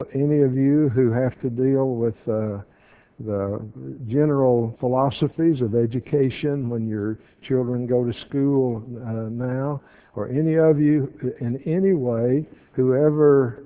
Any of you who have to deal with the general philosophies of education when your children go to school now, or any of you in any way who ever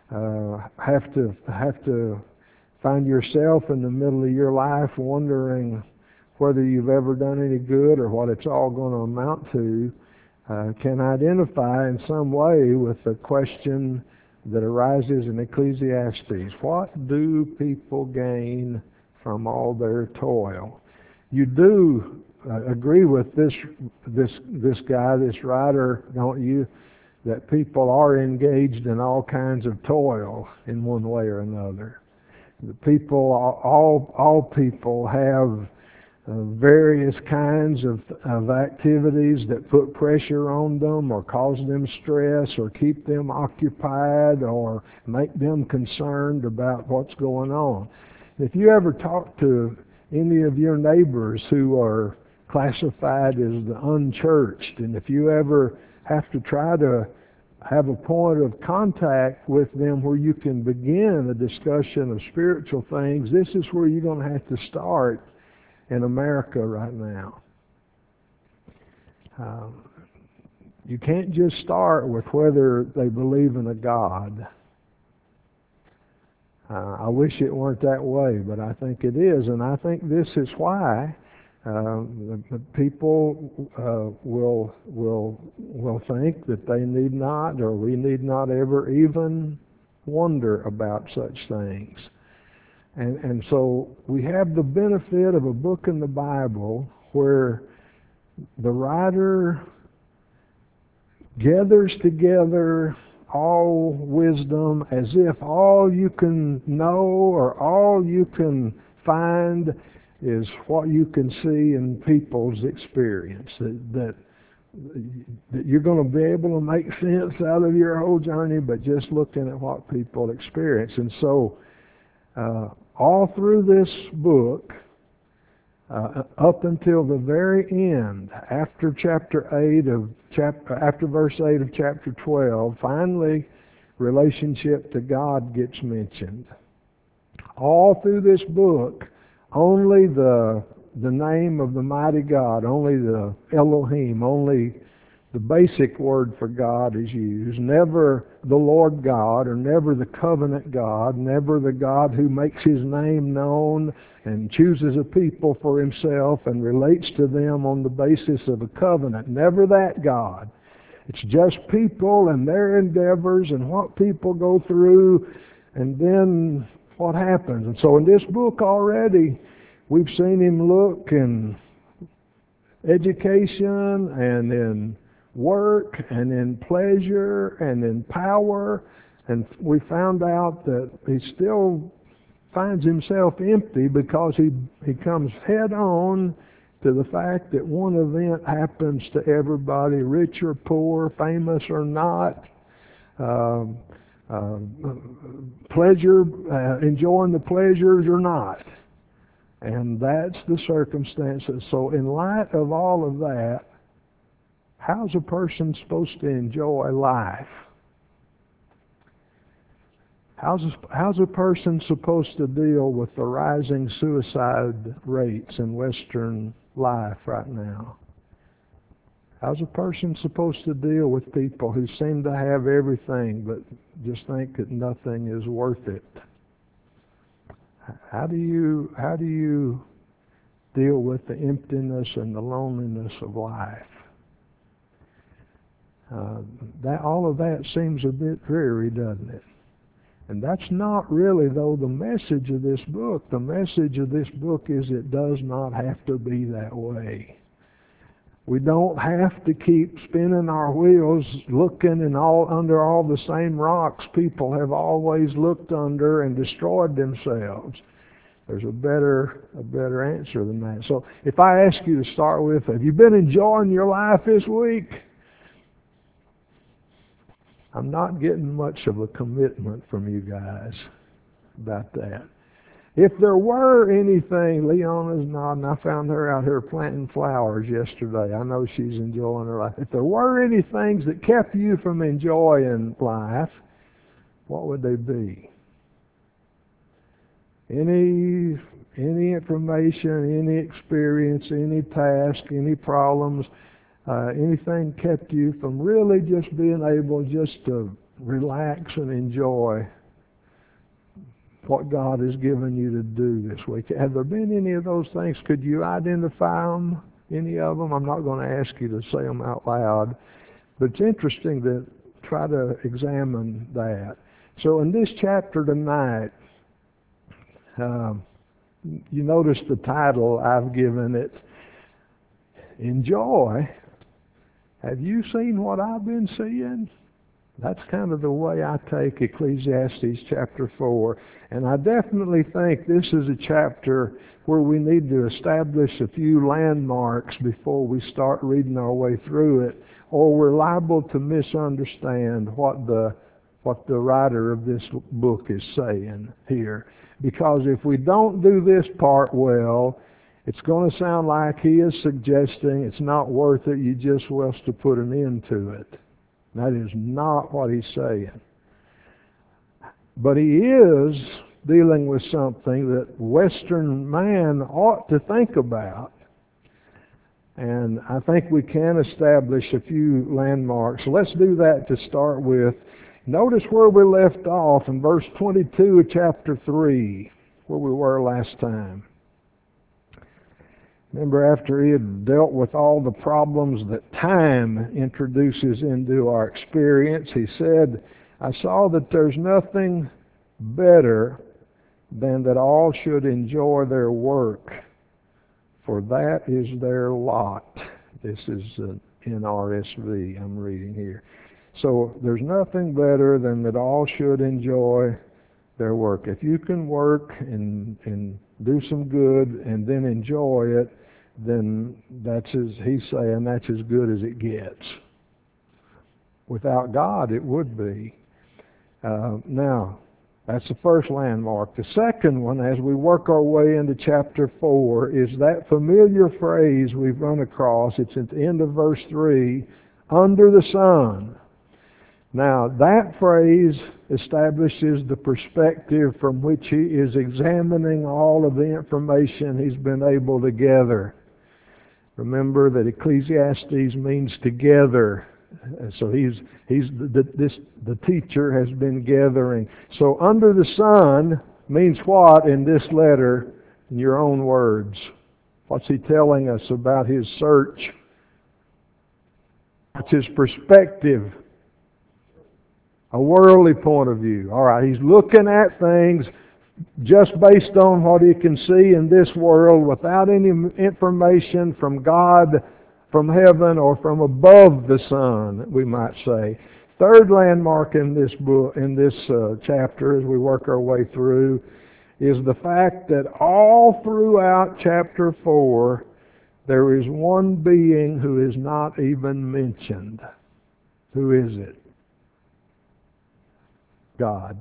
have to find yourself in the middle of your life wondering whether you've ever done any good or what it's all going to amount to, can identify in some way with the question that arises in Ecclesiastes. What do people gain from all their toil? You do agree with this guy, this writer, don't you? That people are engaged in all kinds of toil in one way or another. The people, all people have various kinds of activities that put pressure on them or cause them stress or keep them occupied or make them concerned about what's going on. If you ever talk to any of your neighbors who are classified as the unchurched, and if you ever have to try to have a point of contact with them where you can begin a discussion of spiritual things, this is where you're going to have to start in America right now. You can't just start with whether they believe in a God. I wish it weren't that way, but I think it is, and I think this is why the people will think that they need not, or we need not ever even wonder about such things. And so we have the benefit of a book in the Bible where the writer gathers together all wisdom as if all you can know or all you can find is what you can see in people's experience. That you're going to be able to make sense out of your whole journey, but just looking at what people experience. And so all through this book, up until the very end, after after verse 8 of chapter 12, finally relationship to God gets mentioned. All through this book, only the name of the mighty God, only the Elohim, only the basic word for God is used. Never the Lord God, or never the covenant God, never the God who makes his name known and chooses a people for himself and relates to them on the basis of a covenant. Never that God. It's just people and their endeavors and what people go through and then what happens. And so in this book already, we've seen him look in education and in work and in pleasure and in power, and we found out that he still finds himself empty because he comes head on to the fact that one event happens to everybody, rich or poor, famous or not, pleasure, enjoying the pleasures or not. And that's the circumstances. So in light of all of that, how's a person supposed to enjoy life? How's a person supposed to deal with the rising suicide rates in Western life right now? How's a person supposed to deal with people who seem to have everything but just think that nothing is worth it? How do you deal with the emptiness and the loneliness of life? All of that seems a bit dreary, doesn't it? And that's not really, though, the message of this book. The message of this book is it does not have to be that way. We don't have to keep spinning our wheels looking and under all the same rocks people have always looked under and destroyed themselves. There's a better answer than that. So if I ask you to start with, have you been enjoying your life this week? I'm not getting much of a commitment from you guys about that. If there were anything, Leona's nodding. I found her out here planting flowers yesterday. I know she's enjoying her life. If there were any things that kept you from enjoying life, what would they be? Any information, any experience, any task, any problems, anything kept you from really just being able just to relax and enjoy what God has given you to do this week? Have there been any of those things? Could you identify them, any of them? I'm not going to ask you to say them out loud, but it's interesting to try to examine that. So in this chapter tonight, you notice the title I've given it, Enjoy. Have you seen what I've been seeing? That's kind of the way I take Ecclesiastes chapter 4. And I definitely think this is a chapter where we need to establish a few landmarks before we start reading our way through it, or we're liable to misunderstand what the writer of this book is saying here. Because if we don't do this part well, it's going to sound like he is suggesting it's not worth it, you just will to put an end to it. That is not what he's saying. But he is dealing with something that Western man ought to think about. And I think we can establish a few landmarks. So let's do that to start with. Notice where we left off in verse 22 of chapter 3, where we were last time. Remember, after he had dealt with all the problems that time introduces into our experience, he said, I saw that there's nothing better than that all should enjoy their work, for that is their lot. This is NRSV I'm reading here. So there's nothing better than that all should enjoy their work. If you can work and do some good and then enjoy it, then that's, as he's saying, that's as good as it gets. Without God, it would be. Now, that's the first landmark. The second one, as we work our way into chapter 4, is that familiar phrase we've run across. It's at the end of verse 3, under the sun. Now, that phrase establishes the perspective from which he is examining all of the information he's been able to gather. Remember that Ecclesiastes means together. So the teacher has been gathering. So under the sun means what in this letter, in your own words? What's he telling us about his search? What's his perspective? A worldly point of view. All right, he's looking at things just based on what he can see in this world without any information from God, from heaven, or from above the sun, we might say. Third landmark in this book, in this chapter, as we work our way through, is the fact that all throughout chapter 4, there is one being who is not even mentioned. Who is it? God.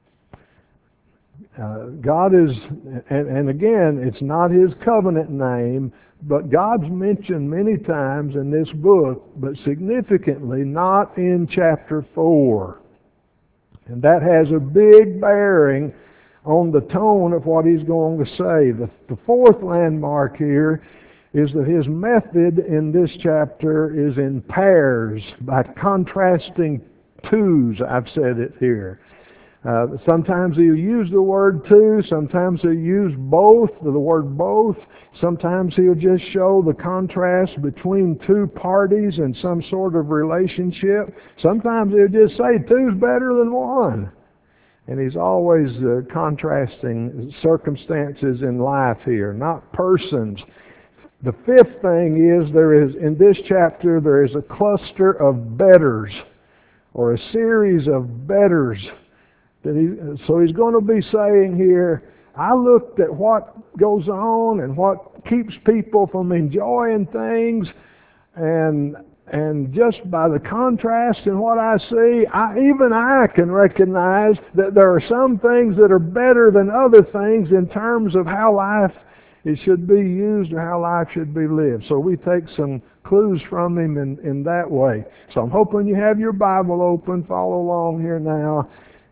God is, and again, it's not his covenant name, but God's mentioned many times in this book, but significantly not in chapter 4. And that has a big bearing on the tone of what he's going to say. The fourth landmark here is that his method in this chapter is in pairs, by contrasting twos, I've said it here. Sometimes he'll use the word two, sometimes he'll use both, the word both. Sometimes he'll just show the contrast between two parties in some sort of relationship. Sometimes he'll just say two's better than one. And he's always contrasting circumstances in life here, not persons. The fifth thing is, in this chapter, there is a cluster of betters, or a series of betters. So he's going to be saying here, I looked at what goes on and what keeps people from enjoying things, and just by the contrast in what I see, even I can recognize that there are some things that are better than other things in terms of how life it should be used or how life should be lived. So we take some clues from him in that way. So I'm hoping you have your Bible open. Follow along here now.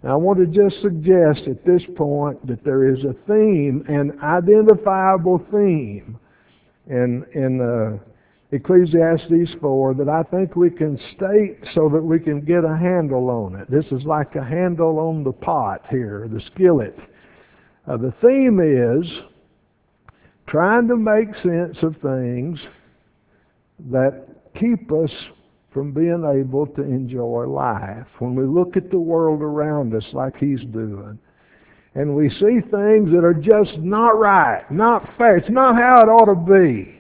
Now, I want to just suggest at this point that there is a theme, an identifiable theme in Ecclesiastes 4 that I think we can state so that we can get a handle on it. This is like a handle on the pot here, the skillet. The theme is trying to make sense of things that keep us from being able to enjoy life. When we look at the world around us like he's doing, and we see things that are just not right, not fair, it's not how it ought to be,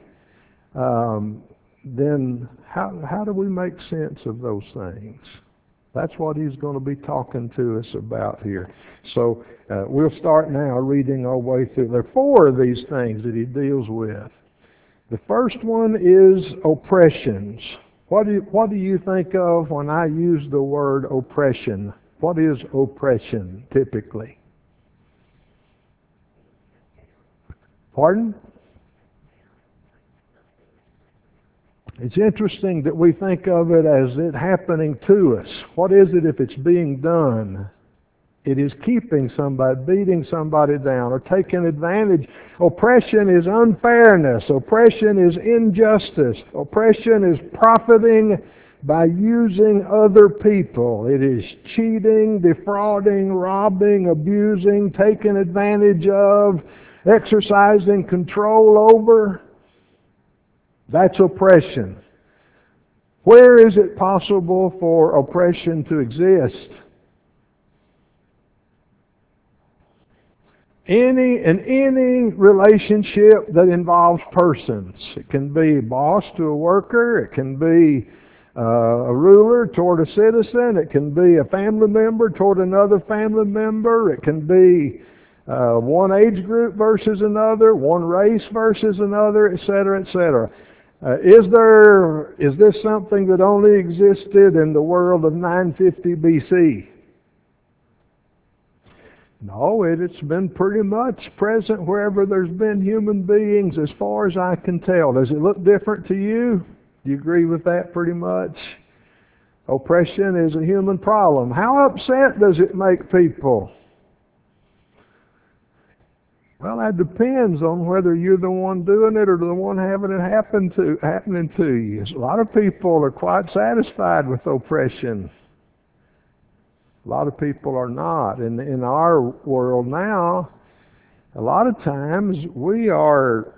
then how do we make sense of those things? That's what he's going to be talking to us about here. So we'll start now reading our way through. There are 4 of these things that he deals with. The first one is oppressions. What do you think of when I use the word oppression? What is oppression typically? Pardon? It's interesting that we think of it as it happening to us. What is it if it's being done? It is keeping somebody, beating somebody down, or taking advantage. Oppression is unfairness. Oppression is injustice. Oppression is profiting by using other people. It is cheating, defrauding, robbing, abusing, taking advantage of, exercising control over. That's oppression. Where is it possible for oppression to exist? In any relationship that involves persons. It can be a boss to a worker. It can be a ruler toward a citizen. It can be a family member toward another family member. It can be one age group versus another, one race versus another, etc., etc. Is this something that only existed in the world of 950 BC? No, it's been pretty much present wherever there's been human beings as far as I can tell. Does it look different to you? Do you agree with that pretty much? Oppression is a human problem. How upset does it make people? Well, that depends on whether you're the one doing it or the one having it happening to you. A lot of people are quite satisfied with oppression. A lot of people are not. In our world now, a lot of times we are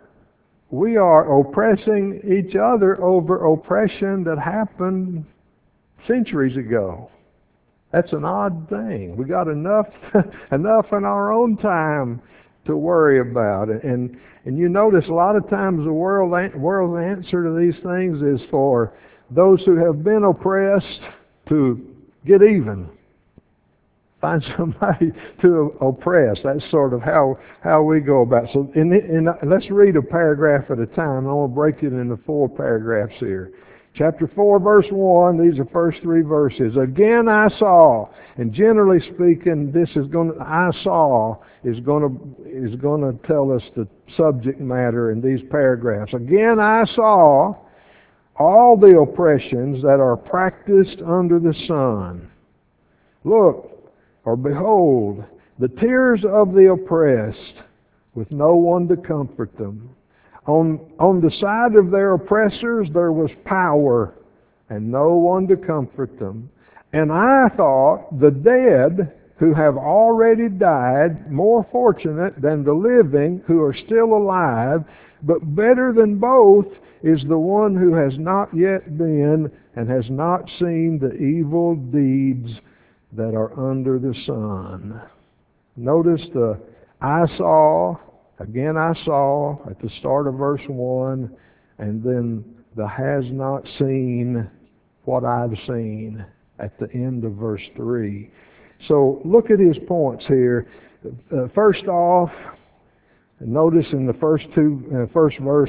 oppressing each other over oppression that happened centuries ago. That's an odd thing. We got enough in our own time to worry about it. And you notice a lot of times the world's answer to these things is for those who have been oppressed to get even. Find somebody to oppress. That's sort of how we go about it. So let's read a paragraph at a time. I want to break it into 4 paragraphs here. Chapter 4, verse 1, these are first 3 verses. Again I saw, and generally speaking, I saw is going to tell us the subject matter in these paragraphs. Again I saw all the oppressions that are practiced under the sun. Look, or behold, the tears of the oppressed, with no one to comfort them. On the side of their oppressors there was power, and no one to comfort them. And I thought the dead who have already died more fortunate than the living who are still alive, but better than both is the one who has not yet been and has not seen the evil deeds that are under the sun. Notice the I saw, again I saw at the start of verse 1, and then the has not seen what I've seen at the end of verse 3. So look at his points here. First off, notice in the first verse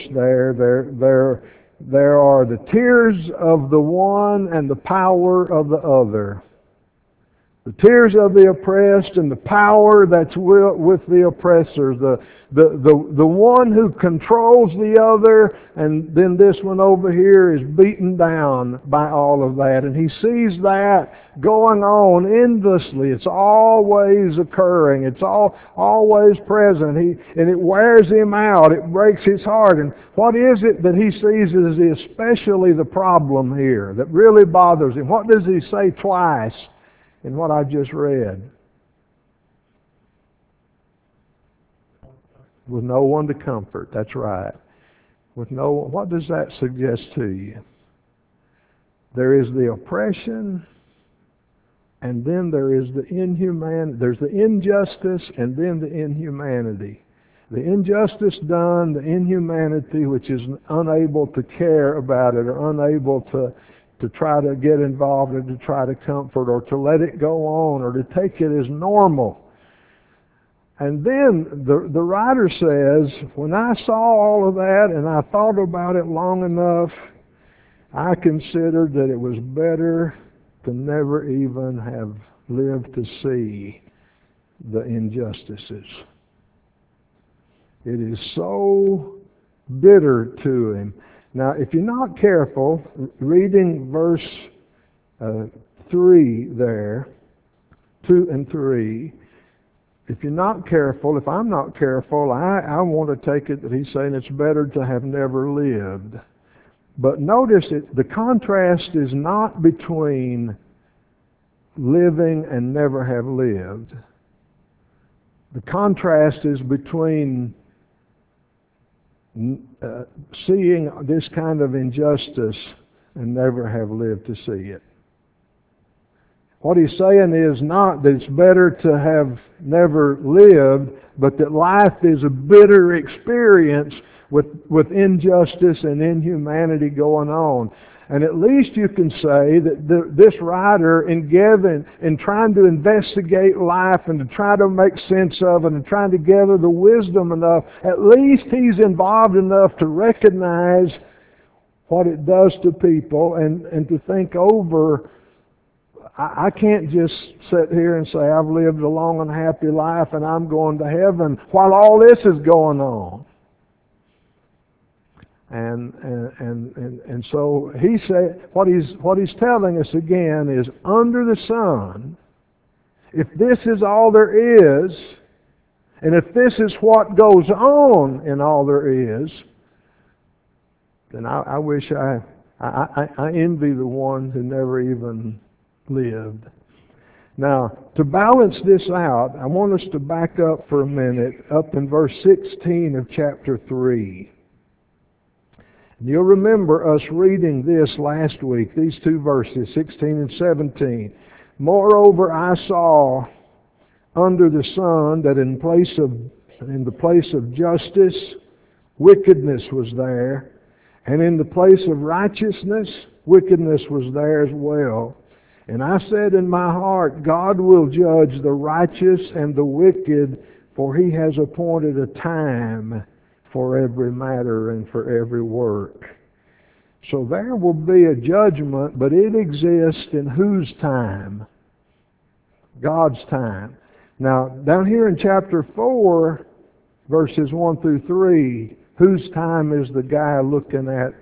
there are the tears of the one and the power of the other. The tears of the oppressed and the power that's with the oppressors. The one who controls the other, and then this one over here is beaten down by all of that. And he sees that going on endlessly. It's always occurring. It's always present. And it wears him out. It breaks his heart. And what is it that he sees is especially the problem here that really bothers him? What does he say twice in what I just read? With no one to comfort. That's right. With no one. What does that suggest to you? There is the oppression, and then there is the inhumanity. There's the injustice, and then the inhumanity. The injustice done, the inhumanity, which is unable to care about it or unable to try to get involved or to try to comfort or to let it go on or to take it as normal. And then the writer says, when I saw all of that and I thought about it long enough, I considered that it was better to never even have lived to see the injustices. It is so bitter to him. Now, if you're not careful, reading verse 3 there, 2 and 3, if you're not careful, if I'm not careful, I want to take it that he's saying it's better to have never lived. But notice the contrast is not between living and never have lived. The contrast is between seeing this kind of injustice and never have lived to see it. What he's saying is not that it's better to have never lived, but that life is a bitter experience with injustice and inhumanity going on. And at least you can say that this writer, in trying to investigate life and to try to make sense of it and trying to gather the wisdom enough, at least he's involved enough to recognize what it does to people and to think over. I can't just sit here and say I've lived a long and happy life and I'm going to heaven while all this is going on. And so he said, what he's telling us again is, under the sun, if this is all there is, and if this is what goes on in all there is, then I wish I envy the one who never even lived. Now, to balance this out, I want us to back up for a minute, up in verse 16 of chapter 3. And you'll remember us reading this last week, these two verses, 16 and 17. Moreover, I saw under the sun that in the place of justice, wickedness was there, and in the place of righteousness, wickedness was there as well. And I said in my heart, God will judge the righteous and the wicked, for he has appointed a time for every matter and for every work. So there will be a judgment, but it exists in whose time? God's time. Now, down here in chapter 4, verses 1 through 3, whose time is the guy looking at?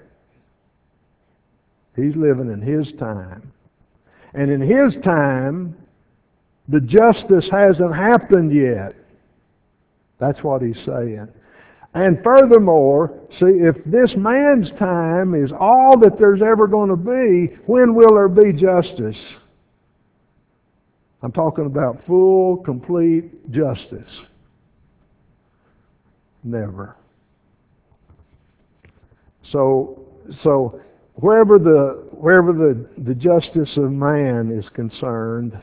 He's living in his time. And in his time, the justice hasn't happened yet. That's what he's saying. And furthermore, see, if this man's time is all that there's ever going to be, when will there be justice? I'm talking about full, complete justice. Never. So wherever the justice of man is concerned,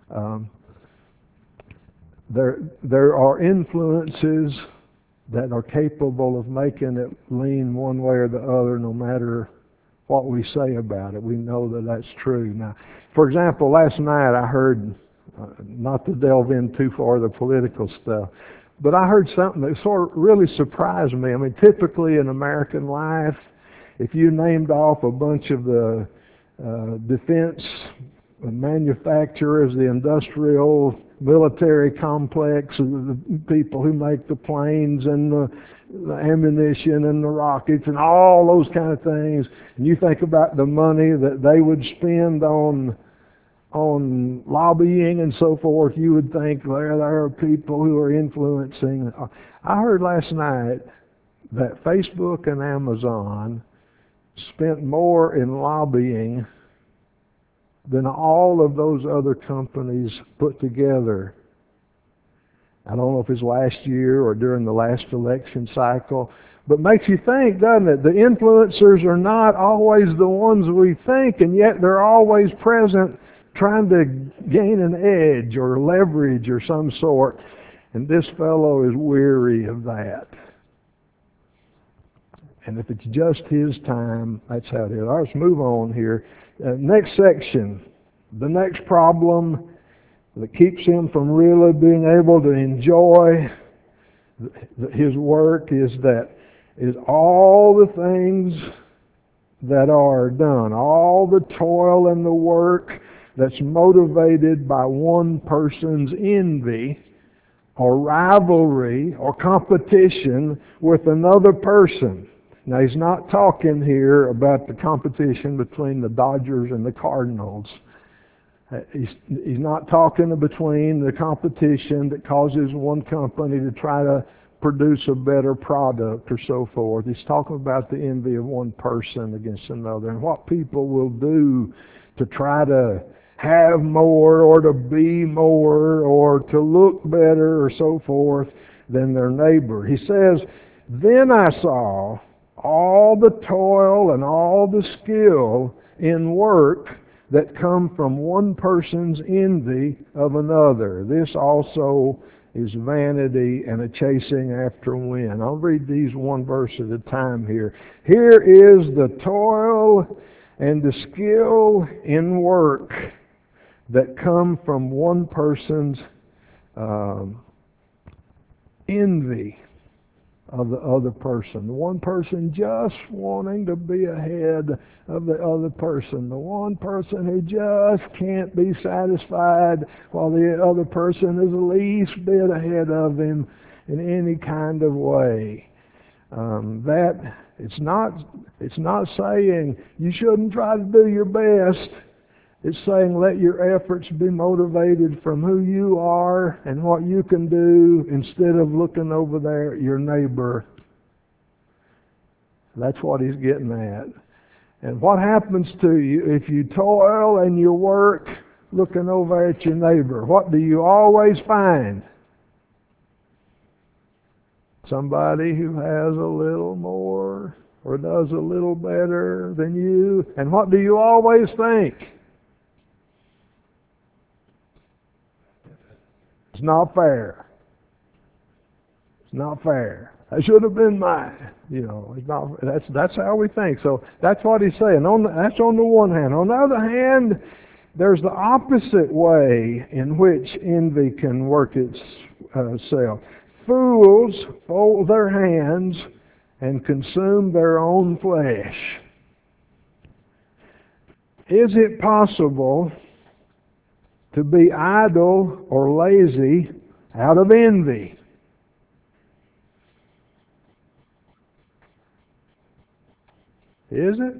there are influences that are capable of making it lean one way or the other, no matter what we say about it. We know that that's true. Now, for example, last night I heard, not to delve in too far the political stuff, but I heard something that sort of really surprised me. I mean, typically in American life, if you named off a bunch of the defense the manufacturers, the industrial military complex, the people who make the planes and the ammunition and the rockets and all those kind of things, and you think about the money that they would spend on lobbying and so forth, you would think there are people who are influencing. I heard last night that Facebook and Amazon spent more in lobbying than all of those other companies put together. I don't know if it's last year or during the last election cycle, but makes you think, doesn't it? The influencers are not always the ones we think, and yet they're always present trying to gain an edge or leverage or some sort. And this fellow is weary of that. And if it's just his time, that's how it is. All right, let's move on here. Next section. The next problem that keeps him from really being able to enjoy his work is all the things that are done, all the toil and the work that's motivated by one person's envy or rivalry or competition with another person. Now, he's not talking here about the competition between the Dodgers and the Cardinals. He's not talking between the competition that causes one company to try to produce a better product or so forth. He's talking about the envy of one person against another and what people will do to try to have more or to be more or to look better or so forth than their neighbor. He says, then I saw all the toil and all the skill in work that come from one person's envy of another. This also is vanity and a chasing after wind. I'll read these one verse at a time here. Here is the toil and the skill in work that come from one person's envy of the other person. The one person just wanting to be ahead of the other person. The one person who just can't be satisfied while the other person is the least bit ahead of him in any kind of way. It's not saying you shouldn't try to do your best. It's saying let your efforts be motivated from who you are and what you can do instead of looking over there at your neighbor. That's what he's getting at. And what happens to you if you toil and you work looking over at your neighbor? What do you always find? Somebody who has a little more or does a little better than you. And what do you always think? It's not fair. It's not fair. That should have been mine. It's not. That's how we think. So that's what he's saying. That's on the one hand. On the other hand, there's the opposite way in which envy can work itself. Fools fold their hands and consume their own flesh. Is it possible to be idle or lazy out of envy? Is it?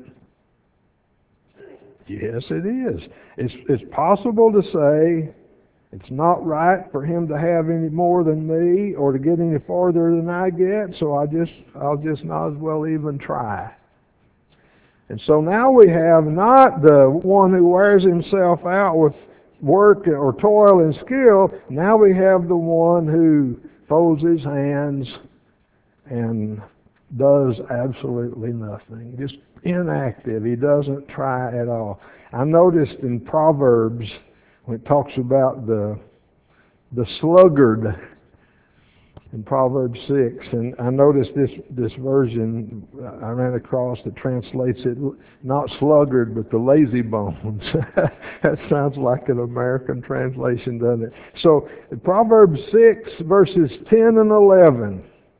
Yes, it is. It's possible to say it's not right for him to have any more than me or to get any farther than I get, so I'll just not as well even try. And so now we have not the one who wears himself out with work or toil and skill. Now we have the one who folds his hands and does absolutely nothing, just inactive. He doesn't try at all. I noticed in Proverbs when it talks about the sluggard in Proverbs 6, and I noticed this version I ran across that translates it not sluggard but the lazy bones. That sounds like an American translation, doesn't it? So Proverbs 6 verses 10 and 11.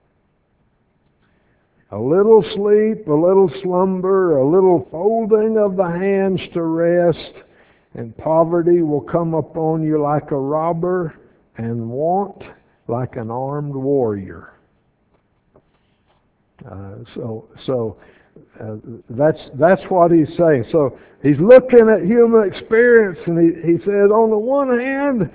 A little sleep, a little slumber, a little folding of the hands to rest, And poverty will come upon you like a robber, and want like an armed warrior. That's what he's saying. So he's looking at human experience, and he says, on the one hand,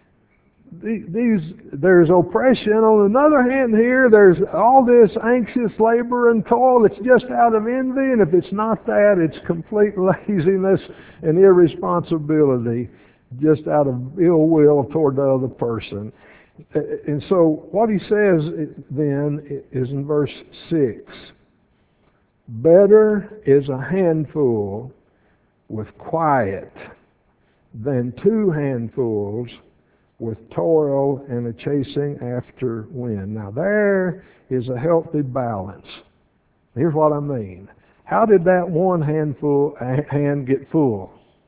there's oppression. On another hand, here there's all this anxious labor and toil that's just out of envy, and if it's not that, it's complete laziness and irresponsibility, just out of ill will toward the other person. And so what he says then is in verse 6. Better is a handful with quiet than 2 handfuls with toil and a chasing after wind. Now there is a healthy balance. Here's what I mean. How did that one hand get full?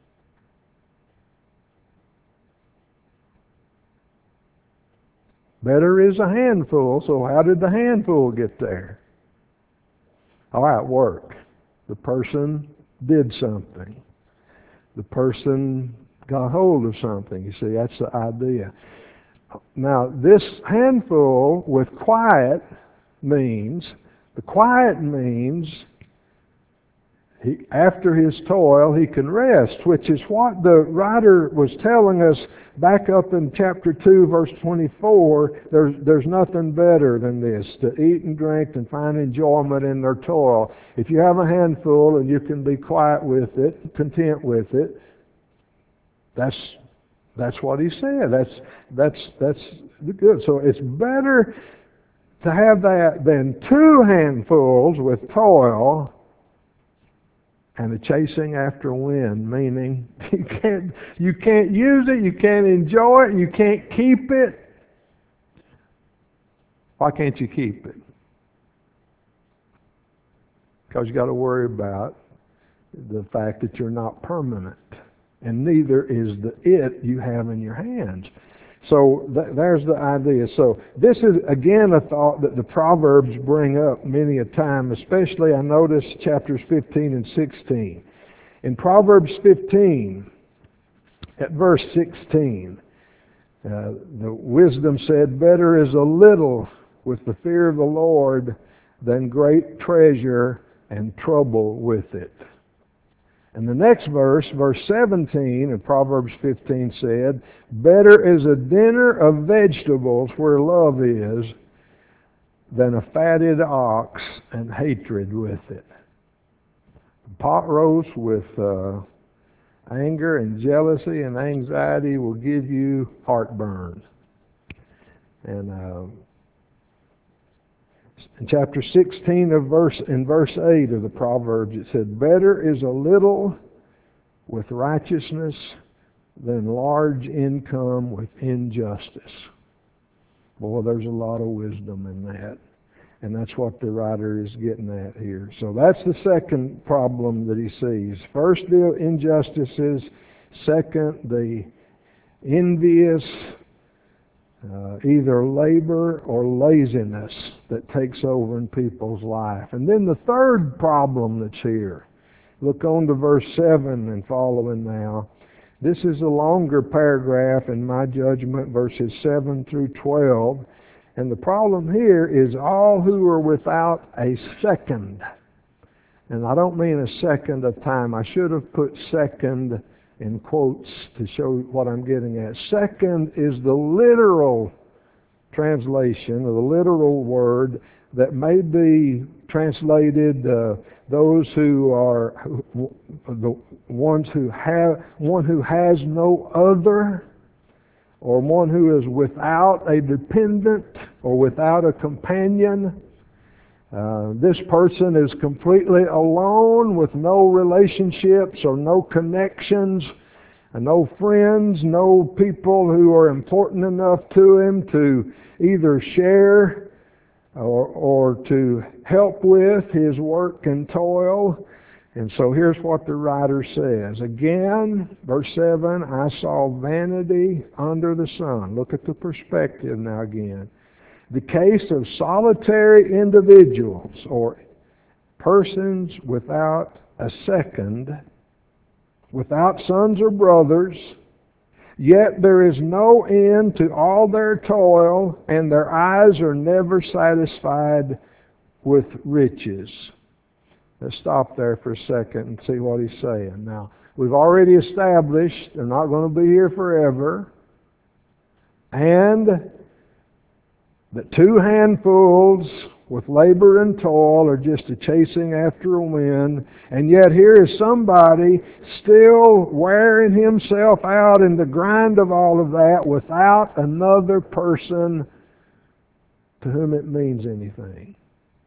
Better is a handful, so how did the handful get there? All right, work. The person did something. The person got hold of something. You see, that's the idea. Now, this handful with quiet means, after his toil, he can rest, which is what the writer was telling us back up in chapter 2, verse 24. There's nothing better than this, to eat and drink and find enjoyment in their toil. If you have a handful and you can be quiet with it, content with it, that's what he said. That's good. So it's better to have that than 2 handfuls with toil and a chasing after wind, meaning you can't use it, you can't enjoy it, you can't keep it. Why can't you keep it? Because you got to worry about the fact that you're not permanent, and neither is the it you have in your hands. So there's the idea. So this is, again, a thought that the Proverbs bring up many a time, especially I notice chapters 15 and 16. In Proverbs 15, at verse 16, the wisdom said, better is a little with the fear of the Lord than great treasure and trouble with it. And the next verse, verse 17 of Proverbs 15 said, better is a dinner of vegetables where love is than a fatted ox and hatred with it. Pot roast with anger and jealousy and anxiety will give you heartburn. And in chapter 16 in verse 8 of the Proverbs, it said, better is a little with righteousness than large income with injustice. Boy, there's a lot of wisdom in that. And that's what the writer is getting at here. So that's the second problem that he sees. First, the injustices. Second, the envious either labor or laziness that takes over in people's life. And then the third problem that's here. Look on to verse 7 and following now. This is a longer paragraph in my judgment, verses 7 through 12. And the problem here is all who are without a second. And I don't mean a second of time. I should have put second in quotes to show what I'm getting at. Second is the literal translation, or the literal word that may be translated those who are the ones who have one who has no other, or one who is without a dependent or without a companion. This person is completely alone with no relationships or no connections, and no friends, no people who are important enough to him to either share or to help with his work and toil. And so here's what the writer says. Again, verse 7, I saw vanity under the sun. Look at the perspective now again. The case of solitary individuals or persons without a second without sons or brothers, yet there is no end to all their toil, and their eyes are never satisfied with riches. Let's stop there for a second and see what he's saying. Now, we've already established they're not going to be here forever, and that two handfuls with labor and toil are just a chasing after a wind, and yet here is somebody still wearing himself out in the grind of all of that without another person to whom it means anything.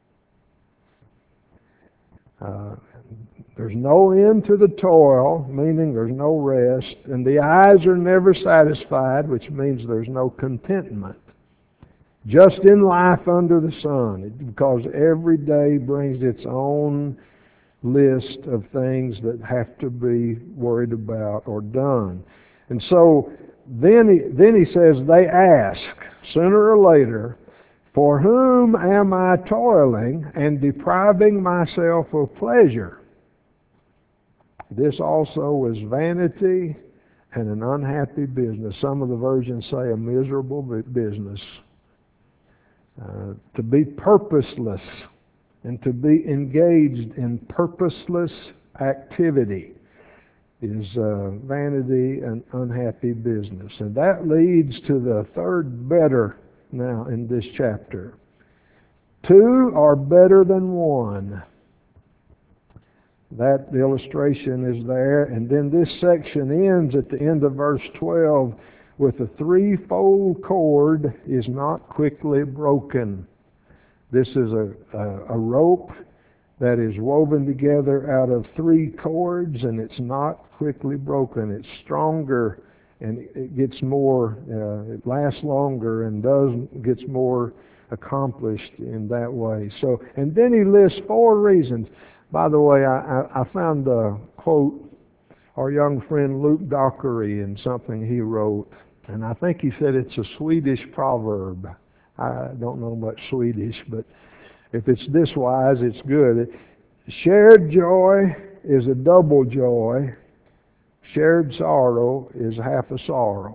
There's no end to the toil, meaning there's no rest, and the eyes are never satisfied, which means there's no contentment. Just in life under the sun, because every day brings its own list of things that have to be worried about or done. And so then he says, they ask, sooner or later, for whom am I toiling and depriving myself of pleasure? This also is vanity and an unhappy business. Some of the versions say a miserable business. To be purposeless and to be engaged in purposeless activity is vanity and unhappy business. And that leads to the third better now in this chapter. Two are better than one. That illustration is there. And then this section ends at the end of verse 12 with a threefold cord is not quickly broken. This is a rope that is woven together out of three cords, and it's not quickly broken. It's stronger, and it gets more, it lasts longer and gets more accomplished in that way. So, and then he lists four reasons. By the way, I found a quote, our young friend Luke Dockery, in something he wrote. And I think he said it's a Swedish proverb. I don't know much Swedish, but if it's this wise, it's good. Shared joy is a double joy. Shared sorrow is half a sorrow.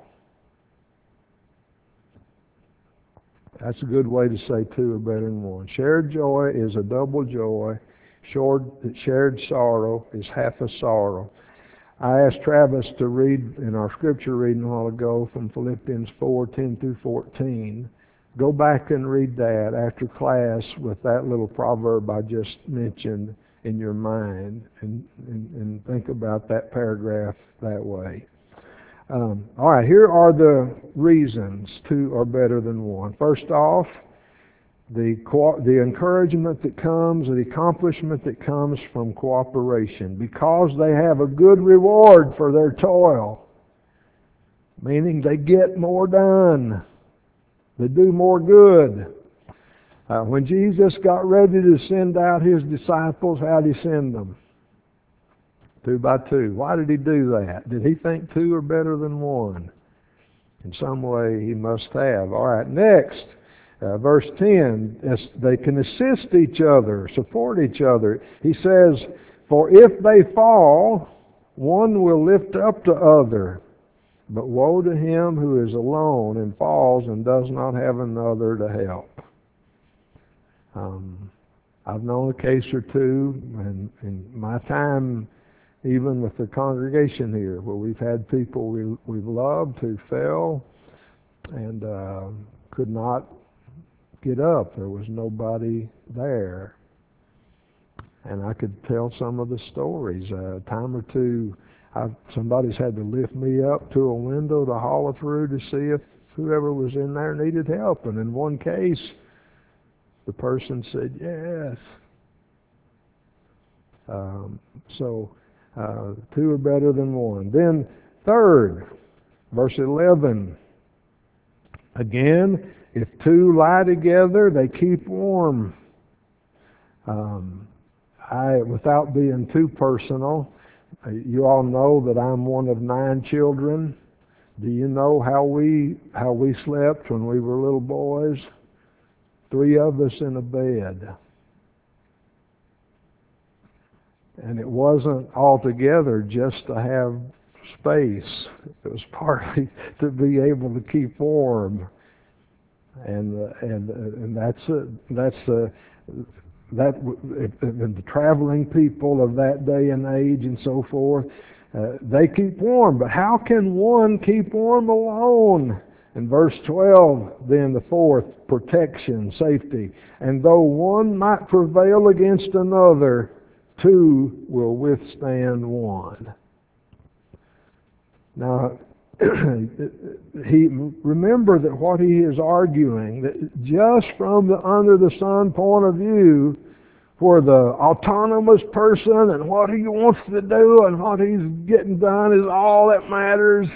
That's a good way to say two are better than one. Shared joy is a double joy. Shared sorrow is half a sorrow. I asked Travis to read in our scripture reading a while ago from Philippians 4:10 through 14. Go back and read that after class with that little proverb I just mentioned in your mind and think about that paragraph that way. All right, here are the reasons two are better than one. First off, the encouragement that comes, the accomplishment that comes from cooperation, because they have a good reward for their toil, meaning they get more done, they do more good. When Jesus got ready to send out his disciples, how did he send them? 2 by 2. Why did he do that? Did he think two are better than one? In some way he must have. All right, next. Verse 10, they can assist each other, support each other. He says, for if they fall, one will lift up the other. But woe to him who is alone and falls and does not have another to help. I've known a case or two in my time, even with the congregation here, where we've had people we've loved who fell and could not get up. There was nobody there. And I could tell some of the stories. A time or two, somebody's had to lift me up to a window to holler through to see if whoever was in there needed help. And in one case, the person said yes. Two are better than one. Then third, verse 11. Again, if two lie together, they keep warm. Without being too personal, you all know that I'm one of 9 children. Do you know how we slept when we were little boys? 3 of us in a bed. And it wasn't altogether just to have space. It was partly to be able to keep warm. And the traveling people of that day and age and so forth, they keep warm. But how can one keep warm alone? In verse 12, then the fourth, protection, safety. And though one might prevail against another, two will withstand one. Now, remember that what he is arguing, that just from the under the sun point of view, where the autonomous person and what he wants to do and what he's getting done is all that matters.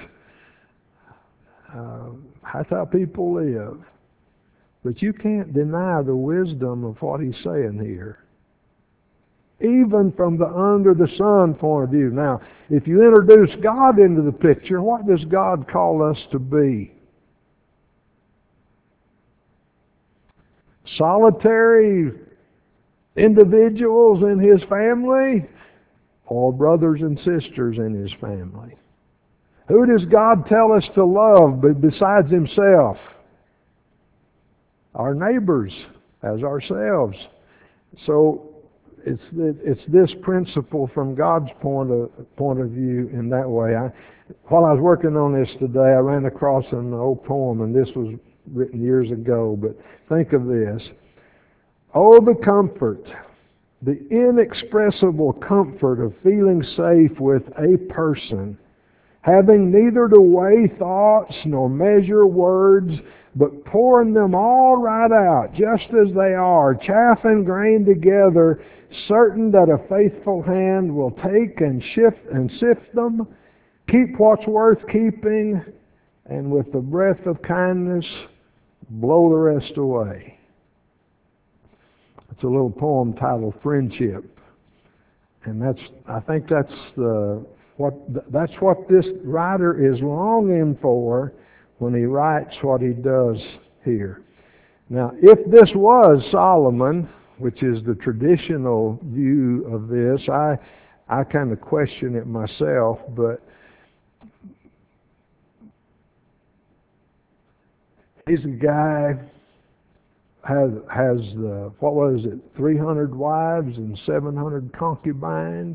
That's how people live. But you can't deny the wisdom of what he's saying here. Even from the under the sun point of view. Now, if you introduce God into the picture, what does God call us to be? Solitary individuals in his family, or brothers and sisters in his family? Who does God tell us to love besides himself? Our neighbors as ourselves. So it's this principle from God's point of view in that way. While I was working on this today, I ran across an old poem, and this was written years ago, but think of this. Oh, the comfort, the inexpressible comfort of feeling safe with a person, having neither to weigh thoughts nor measure words, but pouring them all right out, just as they are, chaff and grain together, certain that a faithful hand will take and sift them, keep what's worth keeping, and with the breath of kindness, blow the rest away. It's a little poem titled Friendship. And I think that's what this writer is longing for when he writes what he does here. Now, if this was Solomon, which is the traditional view of this, I kind of question it myself, but he's a guy has what was it, 300 wives and 700 concubines.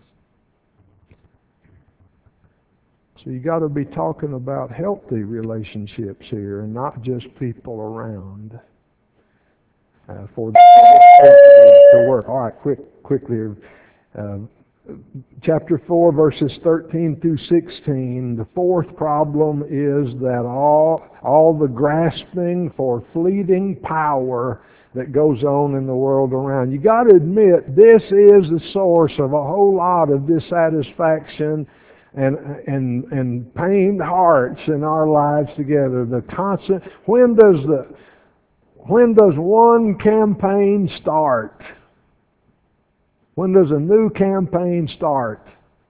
So you got to be talking about healthy relationships here, and not just people around for to work. All right, quickly. Chapter 4, verses 13 through 16. The fourth problem is that all the grasping for fleeting power that goes on in the world around. You got to admit, this is the source of a whole lot of dissatisfaction and pained hearts in our lives together. The constant. When does one campaign start? When does a new campaign start?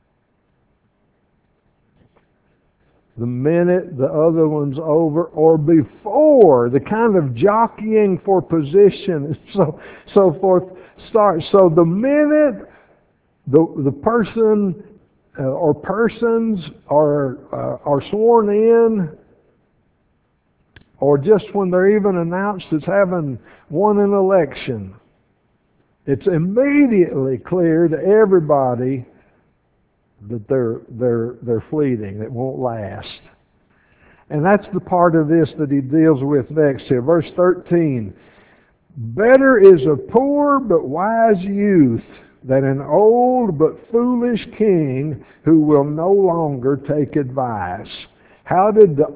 The minute the other one's over, or before the kind of jockeying for position and so forth starts. So the minute the person or persons are sworn in, or just when they're even announced as having won an election, it's immediately clear to everybody that they're fleeting, it won't last. And that's the part of this that he deals with next here. Verse 13. Better is a poor but wise youth than an old but foolish king who will no longer take advice. How did the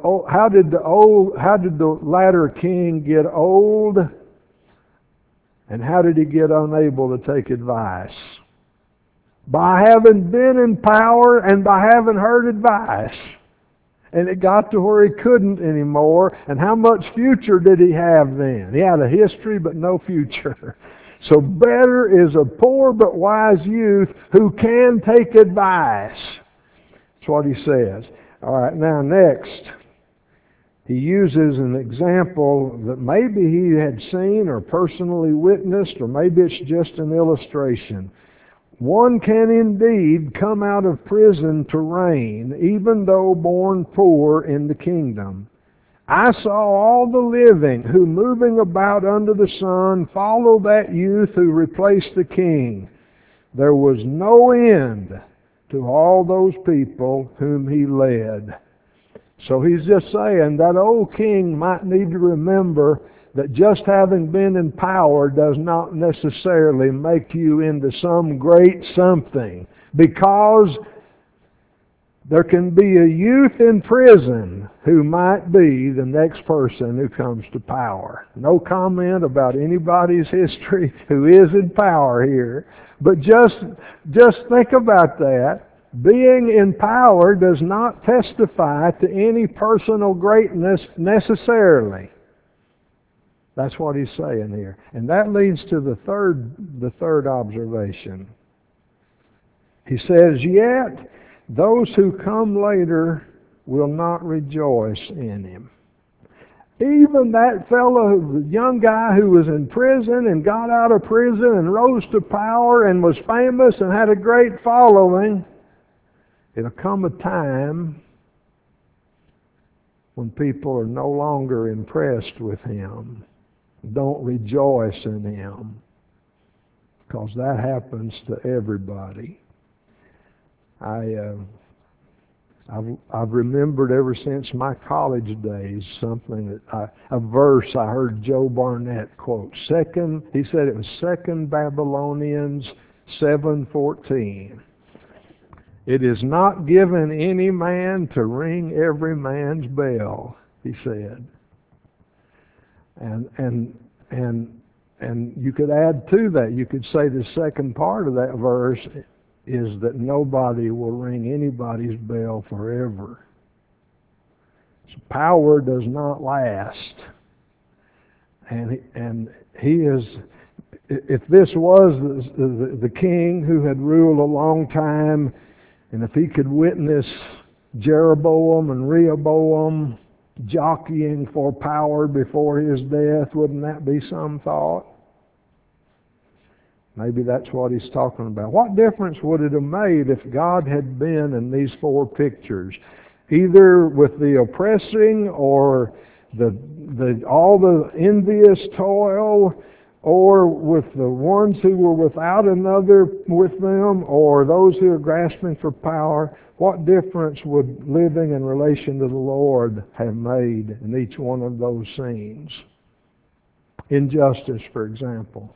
latter king get old? And how did he get unable to take advice? By having been in power and by having heard advice. And it got to where he couldn't anymore. And how much future did he have then? He had a history but no future. So better is a poor but wise youth who can take advice. That's what he says. All right, now next. He uses an example that maybe he had seen or personally witnessed, or maybe it's just an illustration. One can indeed come out of prison to reign, even though born poor in the kingdom. I saw all the living who, moving about under the sun, follow that youth who replaced the king. There was no end to all those people whom he led. So he's just saying that old king might need to remember that just having been in power does not necessarily make you into some great something, because there can be a youth in prison who might be the next person who comes to power. No comment about anybody's history who is in power here, but just think about that. Being in power does not testify to any personal greatness necessarily. That's what he's saying here. And that leads to the third observation. He says, yet those who come later will not rejoice in him. Even that fellow, the young guy who was in prison and got out of prison and rose to power and was famous and had a great following, it'll come a time when people are no longer impressed with him, don't rejoice in him, because that happens to everybody. I've remembered ever since my college days something that a verse I heard Joe Barnett quote. He said it was 2 Babylonians 7:14. It is not given any man to ring every man's bell, he said. And you could add to that. You could say the second part of that verse is that nobody will ring anybody's bell forever. So power does not last. And he is, if this was the king who had ruled a long time, and if he could witness Jeroboam and Rehoboam jockeying for power before his death, wouldn't that be some thought? Maybe that's what he's talking about. What difference would it have made if God had been in these four pictures, either with the oppressing or all the envious toil, or with the ones who were without another with them, or those who are grasping for power? What difference would living in relation to the Lord have made in each one of those scenes? Injustice, for example.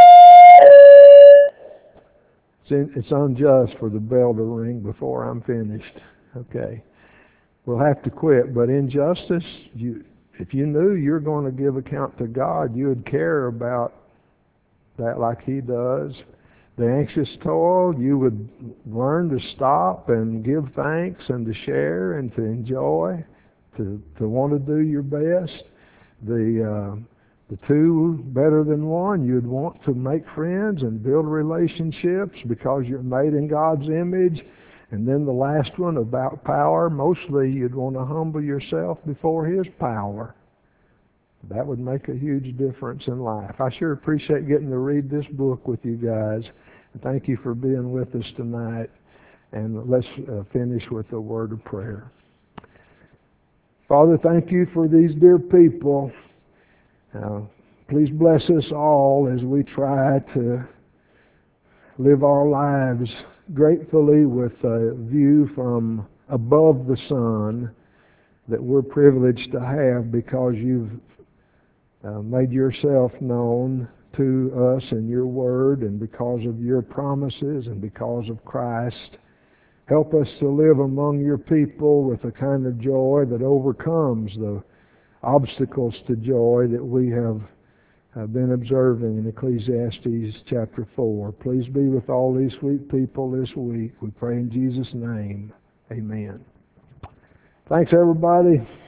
It's unjust for the bell to ring before I'm finished. Okay. We'll have to quit, but injustice, if you knew you're going to give account to God, you would care about that like he does. The anxious toil, you would learn to stop and give thanks and to share and to enjoy, to want to do your best. The two better than one, you'd want to make friends and build relationships because you're made in God's image. And then the last one about power, mostly you'd want to humble yourself before his power. That would make a huge difference in life. I sure appreciate getting to read this book with you guys. Thank you for being with us tonight. And let's finish with a word of prayer. Father, thank you for these dear people. Please bless us all as we try to live our lives gratefully with a view from above the sun that we're privileged to have because you've made yourself known to us in your word, and because of your promises and because of Christ. Help us to live among your people with a kind of joy that overcomes the obstacles to joy that we have been observing in Ecclesiastes chapter 4. Please be with all these sweet people this week. We pray in Jesus' name. Amen. Thanks, everybody.